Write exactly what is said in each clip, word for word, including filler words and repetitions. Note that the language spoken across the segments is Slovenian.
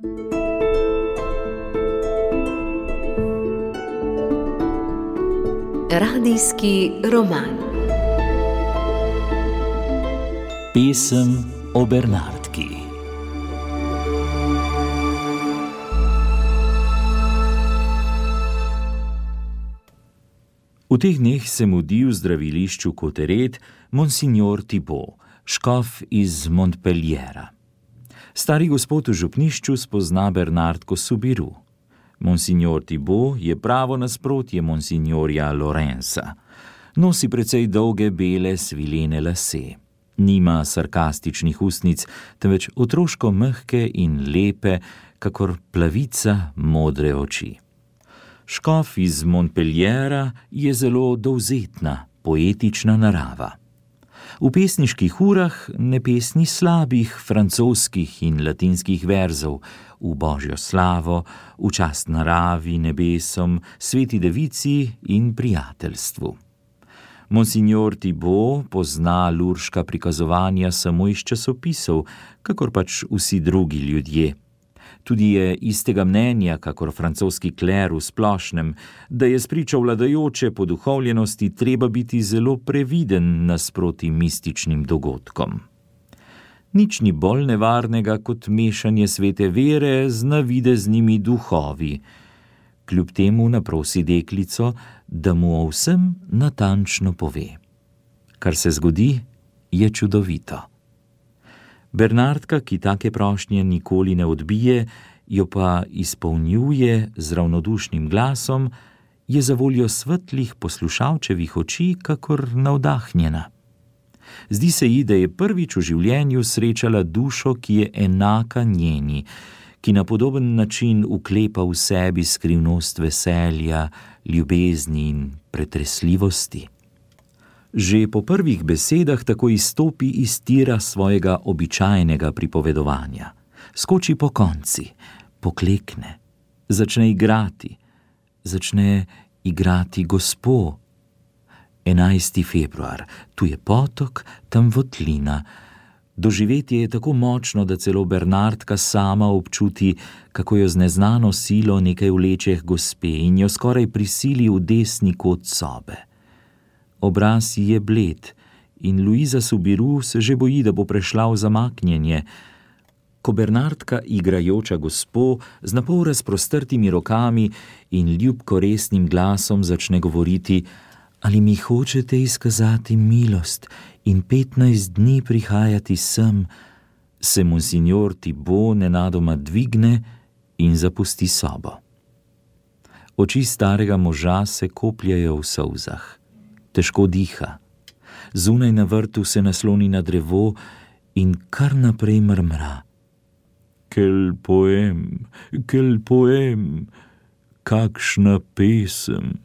Radijski roman. Pesem o Bernardki. V teh dneh se mudi v zdravilišču Coteret monsignor Thibaut, škof iz Montpelliera. Stari gospod v župnišču spozna Bernardko Soubirous. Monsignor Thibaut je pravo nasprotje monsignorja Lorenza. Nosi precej dolge bele svilene lase. Nima sarkastičnih ustnic, temveč otroško mehke in lepe, kakor plavica modre oči. Škof iz Montpelliera je zelo dovzetna, poetična narava. V pesniških urah ne pesni slabih francoskih in latinskih verzov, v božjo slavo, v čast naravi, nebesom, sveti devici in prijateljstvu. Monsignor Thibaut pozna lurška prikazovanja samo iz časopisov, kakor pač vsi drugi ljudje. Tudi je istega mnenja, kakor francoski kler v splošnem, da je spričo vladajoče poduhovljenosti treba biti zelo previden nasproti mističnim dogodkom. Nič ni bolj nevarnega kot mešanje svete vere z navideznimi duhovi. Kljub temu naprosi deklico, da mu o vsem natančno pove. Kar se zgodi, je čudovito. Bernardka, ki take prošnje nikoli ne odbije, jo pa izpolnjuje z ravnodušnim glasom, je zavoljo svetlih poslušalčevih oči kakor navdahnjena. Zdi se ji, da je prvič v življenju srečala dušo, ki je enaka njeni, ki na podoben način uklepa v sebi skrivnost veselja, ljubezni in pretresljivosti. Že po prvih besedah tako izstopi iz tira svojega običajnega pripovedovanja. Skoči po konci, poklekne, začne igrati, začne igrati gospo. enajsti februar, tu je potok, tam votlina. Doživetje je tako močno, da celo Bernardka sama občuti, kako jo z neznano silo nekaj vleče k gospe in jo skoraj prisili v desni kot sobe. Obraz ji je bled in Louisa Soubirous se že boji, da bo prešla v zamaknjenje. Ko Bernardka, igrajoča gospo, z napol razprostrtimi rokami in ljubko resnim glasom začne govoriti: ali mi hočete izkazati milost in petnajst dni prihajati sem, se monsignor Thibaut nenadoma dvigne in zapusti sobo. Oči starega moža se kopljajo v solzah. Težko diha. Zunaj na vrtu se nasloni na drevo in kar naprej mrmra. Quel poem, quel poem, kakšna pesem.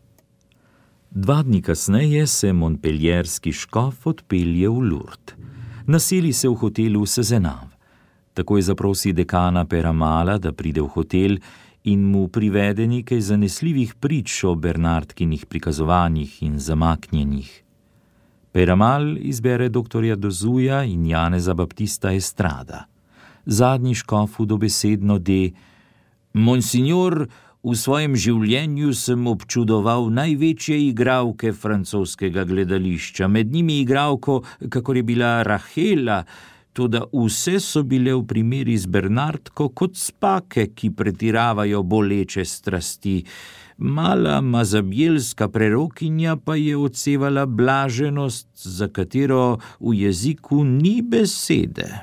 Dva dni kasneje se montpellierski škof odpelje v Lourdes. Naseli se v hotelu Sezenav. Takoj zaprosi dekana Peramala, da pride v hotel in mu privede nekaj zanesljivih prič o Bernardkinih prikazovanjih in zamaknjenjih. Peramal izbere doktorja Dozuja in Janeza Baptista Estrada. Zadnji škofu dobesedno de: Monsignor, v svojem življenju sem občudoval največje igralke francoskega gledališča, med njimi igralko, kakor je bila Rahela, toda vse so bile v primeri z Bernardko kot spake, ki pretiravajo boleče strasti. Mala mazabjelska prerokinja pa je odsevala blaženost, za katero v jeziku ni besede.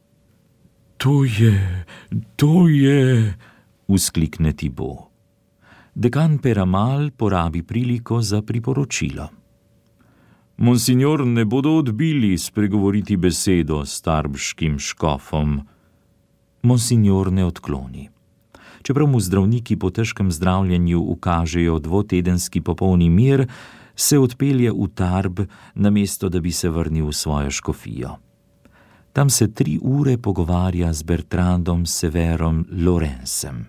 To je, to je, vzklikne Thibaut. Dekan Peramal porabi priliko za priporočilo. Monsignor, ne bodo odbili spregovoriti besedo s tarbškim škofom. Monsignor ne odkloni. Čeprav mu zdravniki po težkem zdravljenju ukažejo dvotedenski popolni mir, se odpelje v Tarb, namesto da bi se vrnil v svojo škofijo. Tam se tri ure pogovarja z Bertrandom Severom Lorenzem.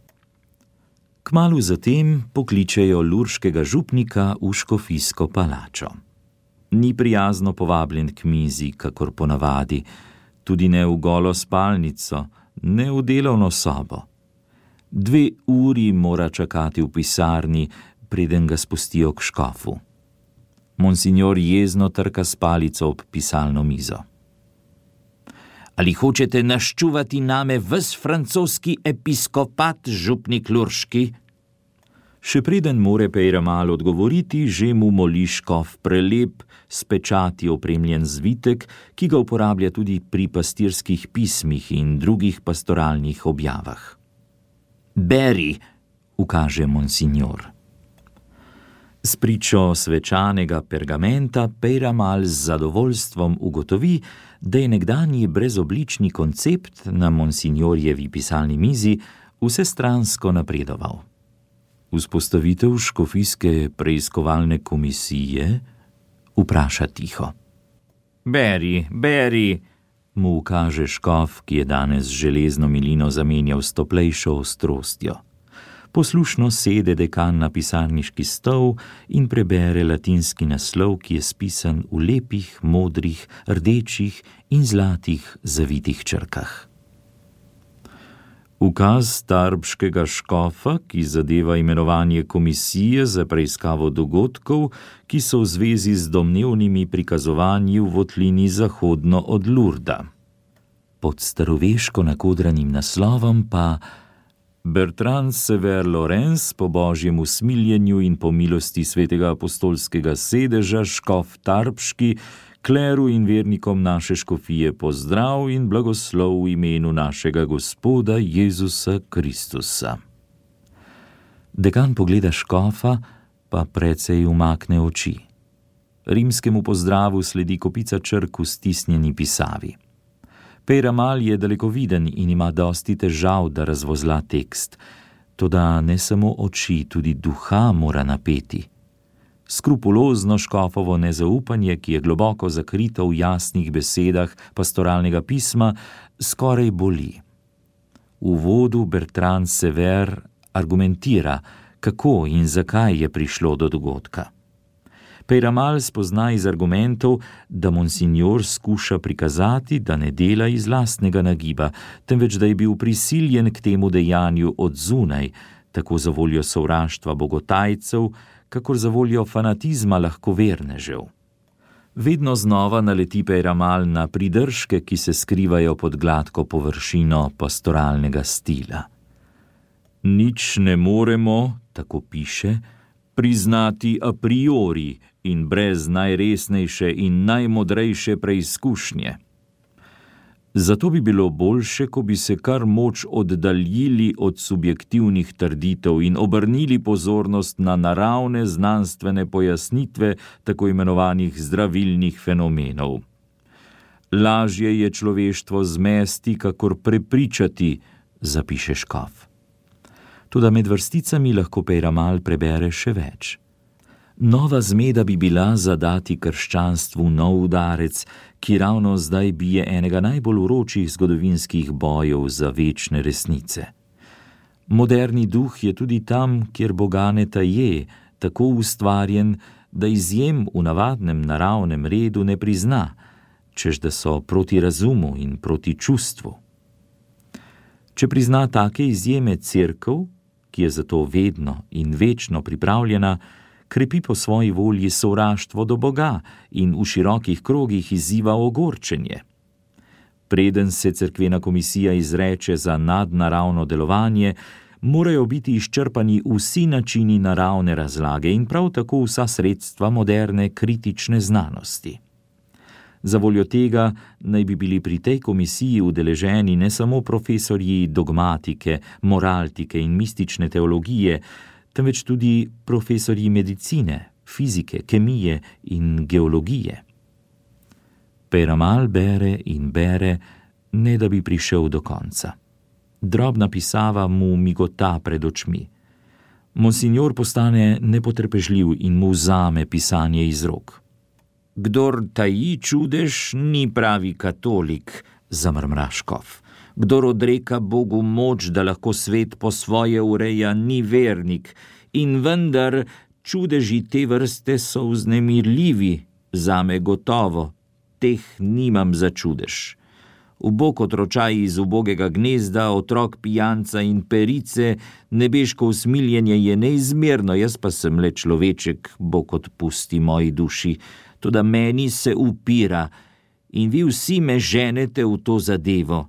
Kmalu zatem pokličejo lurškega župnika v škofijsko palačo. Ni prijazno povabljen k mizi, kakor ponavadi, tudi ne v golo spalnico, ne v delovno sobo. Dve uri mora čakati v pisarni, preden ga spustijo k škofu. Monsignor jezno trka s palico ob pisalno mizo. Ali hočete naščuvati name ves francoski episkopat, župnik Lurški? Še preden more Peyramal odgovoriti, že mu moli škof prelep, s pečati opremljen zvitek, ki ga uporablja tudi pri pastirskih pismih in drugih pastoralnih objavah. Beri, ukaže monsignor. S pričo svečanega pergamenta Peyramal z zadovoljstvom ugotovi, da je nekdanji brezoblični koncept na monsignorjevi pisalni mizi vsestransko napredoval. Vzpostavitev škofijske preiskovalne komisije vpraša tiho. Beri, beri, mu ukaže škof, ki je danes železno milino zamenjal s toplejšo ostrostjo. Poslušno sede dekan na pisarniški stol in prebere latinski naslov, ki je spisan v lepih, modrih, rdečih in zlatih zavitih črkah. Ukaz tarbškega škofa, ki zadeva imenovanje komisije za preiskavo dogodkov, ki so v zvezi z domnevnimi prikazovanji v votlini zahodno od Lurda. Pod staroveško nakodranim naslovom pa Bertrand Sever Lorenz po božjem usmiljenju in po milosti svetega apostolskega sedeža, škof tarbški, kleru in vernikom naše škofije pozdrav in blagoslov v imenu našega Gospoda Jezusa Kristusa. Dekan pogleda škofa, pa precej umakne oči. Rimskemu pozdravu sledi kopica črk v stisnjeni pisavi. Peyramal je dalekoviden in ima dosti težav, da razvozla tekst, toda ne samo oči, tudi duha mora napeti. Skrupulozno škofovo nezaupanje, ki je globoko zakrito v jasnih besedah pastoralnega pisma, skoraj boli. V uvodu Bertrand Sever argumentira, kako in zakaj je prišlo do dogodka. Peyramal spozna iz argumentov, da monsignor skuša prikazati, da ne dela iz lastnega nagiba, temveč da je bil prisiljen k temu dejanju od zunaj, tako za voljo sovraštva bogotajcev, kakor za voljo fanatizma lahkovernežev. Vedno znova naleti Peyramal na pridržke, ki se skrivajo pod gladko površino pastoralnega stila. Nič ne moremo, tako piše, priznati a priori in brez najresnejše in najmodrejše preizkušnje. Zato bi bilo boljše, ko bi se kar moč oddaljili od subjektivnih trditev in obrnili pozornost na naravne znanstvene pojasnitve tako imenovanih zdravilnih fenomenov. Lažje je človeštvo zmesti, kakor prepričati, zapiše škof. Toda med vrsticami lahko Peyramal prebere še več. Nova zmeda bi bila zadati krščanstvu nov udarec, ki ravno zdaj bije enega najbolj vročih zgodovinskih bojev za večne resnice. Moderni duh je tudi tam, kjer Boga ne taje, tako ustvarjen, da izjem v navadnem naravnem redu ne prizna, čež da so proti razumu in proti čustvu. Če prizna take izjeme cerkev, ki je zato vedno in večno pripravljena, krepi po svoji volji sovraštvo do Boga in v širokih krogih izziva ogorčenje. Preden se cerkvena komisija izreče za nadnaravno delovanje, morajo biti izčrpani vsi načini naravne razlage in prav tako vsa sredstva moderne kritične znanosti. Za voljo tega naj bi bili pri tej komisiji udeleženi ne samo profesorji dogmatike, moraltike in mistične teologije, temveč tudi profesorji medicine, fizike, kemije in geologije. Peyramal bere in bere, ne da bi prišel do konca. Drobna pisava mu migota pred očmi. Monsignor postane nepotrpežljiv in mu vzame pisanje iz rok. Kdor taji čudež, ni pravi katolik, zamrmra škof. Kdor odreka Bogu moč, da lahko svet po svoje ureja, ni vernik, in vendar čudeži te vrste so vznemirljivi, zame gotovo, teh nimam za čudež. Ubog otročaj iz ubogega gnezda, otrok pijanca in perice, nebeško usmiljenje je neizmerno, jaz pa sem le človeček, Bog odpusti moji duši, toda meni se upira in vi vsi me ženete v to zadevo.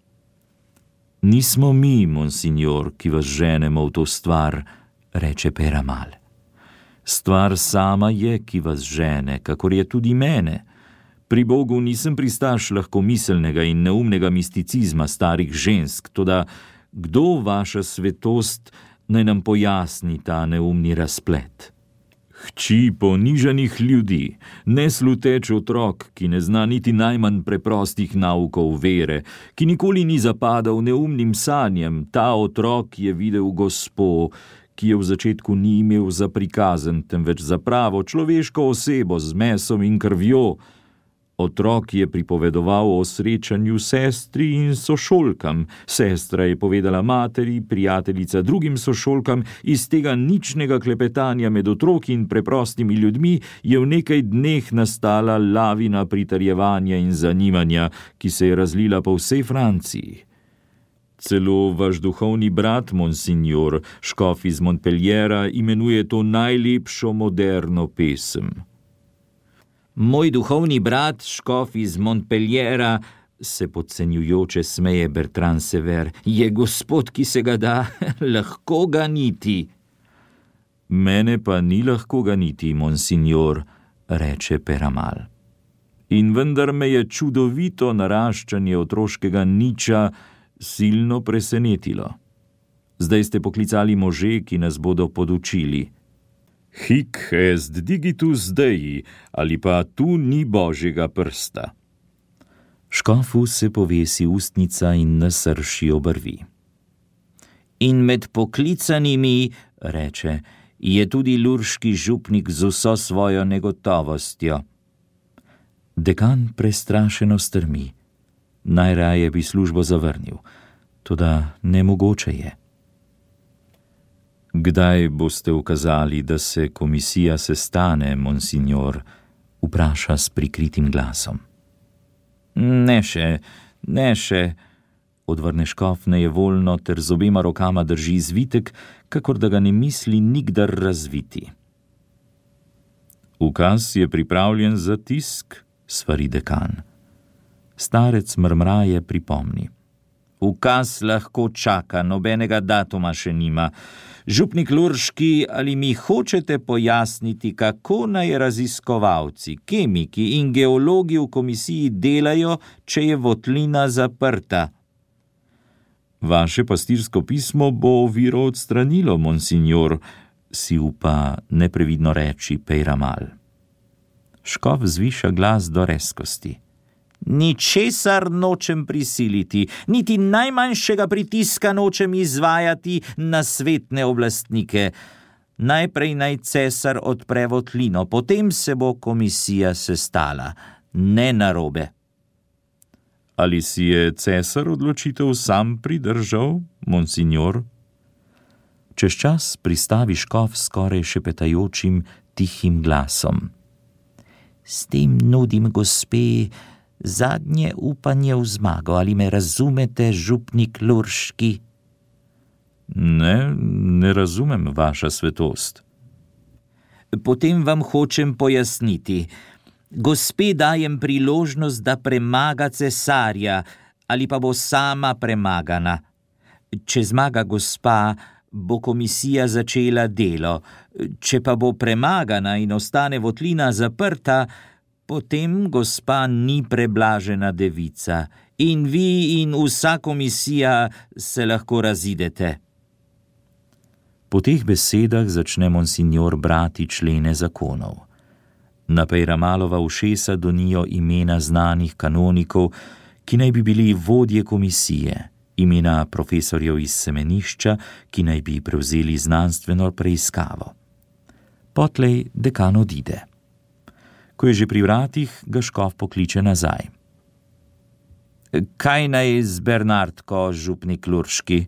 Nismo mi, monsignor, ki vas ženemo v to stvar, reče Peyramal. Stvar sama je, ki vas žene, kakor je tudi mene. Pri Bogu nisem pristaš lahkomiselnega in neumnega misticizma starih žensk, toda kdo, vaša svetost, naj nam pojasni ta neumni razplet? Hči ponižanih ljudi, nesluteč otrok, ki ne zna niti najmanj preprostih naukov vere, ki nikoli ni zapadal neumnim sanjem, ta otrok je videl Gospo, ki je v začetku ni imel za prikazen, temveč za pravo človeško osebo z mesom in krvjo. Otrok je pripovedoval o srečanju sestri in sošolkam, sestra je povedala materi, prijateljica drugim sošolkam, iz tega ničnega klepetanja med otroki in preprostimi ljudmi je v nekaj dneh nastala lavina pritrjevanja in zanimanja, ki se je razlila po vsej Franciji. Celo vaš duhovni brat, monsignor, škof iz Montpelliera, imenuje to najlepšo moderno pesem. Moj duhovni brat, škof iz Montpelliera, se podcenjujoče smeje Bertrand Sever, je gospod, ki se ga da lahko ganiti. Mene pa ni lahko ganiti, monsignor, reče Peyramal. In vendar me je čudovito naraščanje otroškega niča silno presenetilo. Zdaj ste poklicali može, ki nas bodo podučili. Hic est digitus Dei, ali pa tu ni božjega prsta. Škofu se povesi ustnica in nasrši obrvi. In med poklicanimi, reče, je tudi lurški župnik z vso svojo negotovostjo. Dekan prestrašeno strmi. Najraje bi službo zavrnil, toda nemogoče je. Kdaj boste ukazali, da se komisija sestane, monsignor, vpraša s prikritim glasom. Ne še, ne še, odvrne škof nejevoljno ter z obema rokama drži zvitek, kakor da ga ne misli nikdar razviti. Ukaz je pripravljen za tisk, svari dekan. Starec mrmraje pripomni. Ukaz lahko čaka, nobenega datuma še nima. Župnik Lurški, ali mi hočete pojasniti, kako naj raziskovalci, kemiki in geologi v komisiji delajo, če je votlina zaprta? Vaše pastirsko pismo bo oviro odstranilo, monsignor, si upa neprevidno reči Peyramal. Škof zviša glas do rezkosti. Ničesar nočem prisiliti, niti najmanjšega pritiska nočem izvajati na svetne oblastnike. Najprej naj cesar odpre votlino, potem se bo komisija sestala. Ne narobe. Ali si je cesar odločitev sam pridržal, monsignor? Čez čas pristavi škof skoraj šepetajočim, tihim glasom. S tem nudim gospe zadnje upanje v zmago, ali me razumete, župnik Lurški? Ne, ne razumem, vaša svetost. Potem vam hočem pojasniti. Gospe dajem priložnost, da premaga cesarja, ali pa bo sama premagana. Če zmaga gospa, bo komisija začela delo. Če pa bo premagana in ostane votlina zaprta, potem gospa ni preblažena devica in vi in vsa komisija se lahko razidete. Po teh besedah začne monsignor brati člene zakonov. Na Peyramalova ušesa donijo imena znanih kanonikov, ki naj bi bili vodje komisije, imena profesorjev iz semenišča, ki naj bi prevzeli znanstveno preiskavo. Potlej dekan odide. Ko je že pri vratih, ga škof pokliče nazaj. Kaj naj z Bernardko, župnik Lurški?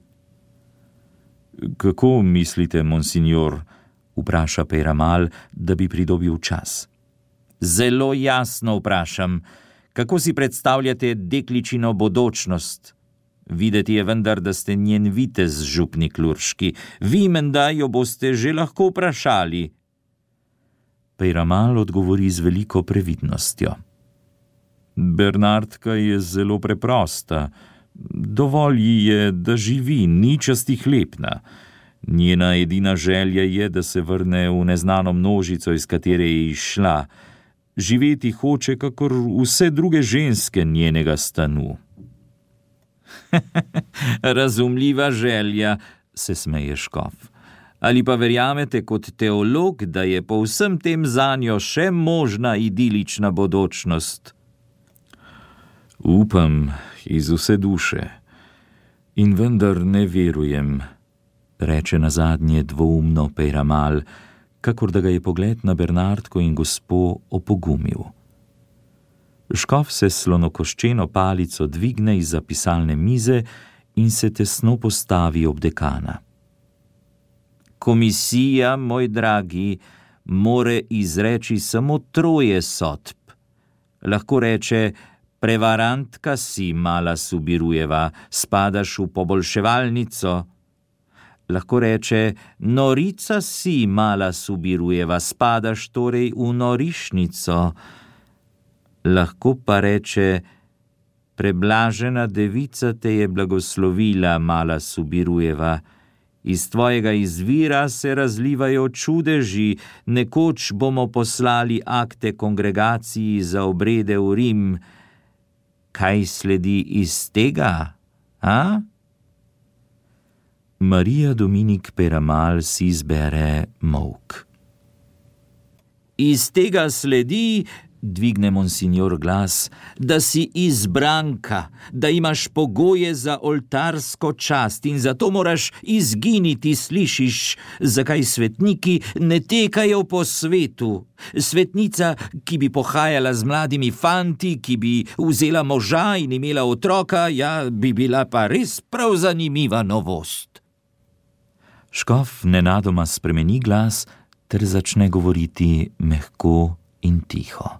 Kako mislite, monsignor? Vpraša Peyramal, da bi pridobil čas. Zelo jasno vprašam. Kako si predstavljate dekličino bodočnost? Videti je vendar, da ste njen vitez, župnik Lurški. Vi menda jo boste že lahko vprašali. Pejramal odgovori z veliko previdnostjo. Bernardka je zelo preprosta. Dovolj ji je, da živi, ni časti hlepna. Njena edina želja je, da se vrne v neznano množico, iz katere je izšla. Živeti hoče, kakor vse druge ženske njenega stanu. Razumljiva želja, se smeje škof. Ali pa verjamete kot teolog, da je po vsem tem zanjo še možna idilična bodočnost? Upam iz vse duše. In vendar ne verujem, reče nazadnje dvoumno Pejramal, kakor da ga je pogled na Bernardko in gospo opogumil. Škof se slonokoščeno palico dvigne iz zapisalne mize in se tesno postavi ob dekana. Komisija, moj dragi, more izreči samo troje sodb. Lahko reče: prevarantka si, mala Subirujeva, spadaš v poboljševalnico. Lahko reče: norica si, mala Subirujeva, spadaš torej v norišnico. Lahko pa reče: preblažena devica te je blagoslovila, mala Subirujeva. Iz tvojega izvira se razlivajo čudeži, nekoč bomo poslali akte kongregaciji za obrede v Rim. Kaj sledi iz tega, a? Marija Dominik Pejramal si izbere molk. Iz tega sledi, dvigne monsignor glas, da si izbranka, da imaš pogoje za oltarsko čast in zato moraš izginiti, slišiš, zakaj svetniki ne tekajo po svetu. Svetnica, ki bi pohajala z mladimi fanti, ki bi vzela moža in imela otroka, ja, bi bila pa res prav zanimiva novost. Škof nenadoma spremeni glas ter začne govoriti mehko in tiho.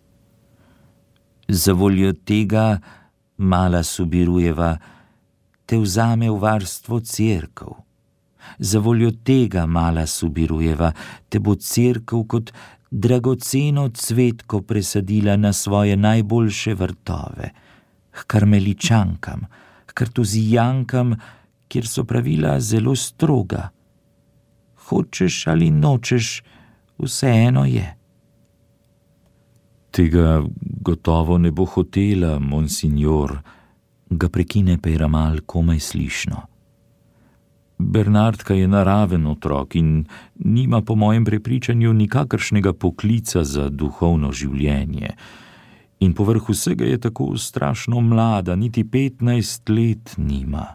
Zavoljo tega, mala Subirujeva, te vzame v varstvo cerkev. Zavoljo tega, mala Subirujeva, te bo cerkev kot dragoceno cvetko presadila na svoje najboljše vrtove, h karmeličankam, h kartuzijankam, kjer so pravila zelo stroga. Hočeš ali nočeš, vseeno je. Tega gotovo ne bo hotela, monsignor, ga prekine Pejramal komaj slišno. Bernardka je naraven otrok in nima po mojem prepričanju nikakršnega poklica za duhovno življenje. In povrh vsega je tako strašno mlada, niti petnajst let nima.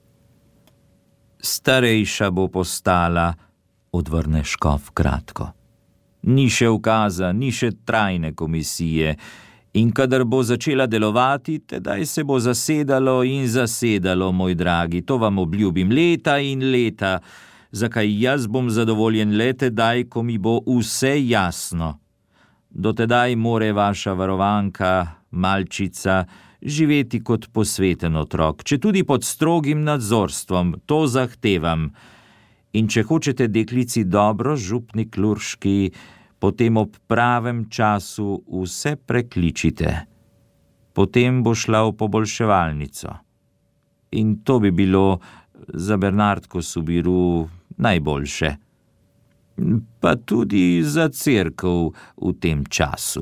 Starejša bo postala, odvrne škof kratko. Ni še ukaza, ni še trajne komisije in kadar bo začela delovati, tedaj se bo zasedalo in zasedalo, moj dragi, to vam obljubim, leta in leta, zakaj jaz bom zadovoljen le tedaj, ko mi bo vse jasno. Do tedaj more vaša varovanka, malčica, živeti kot posveten otrok, če tudi pod strogim nadzorstvom, to zahtevam. In če hočete deklici dobro, župnik Lurški, potem ob pravem času vse prekličite. Potem bo šla v poboljševalnico. In to bi bilo za Bernardko Subiru najboljše. Pa tudi za cerkev v tem času.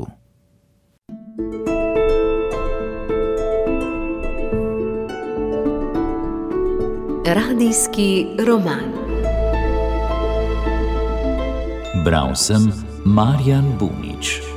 Radijski roman. Bral sem Marjan Bunič.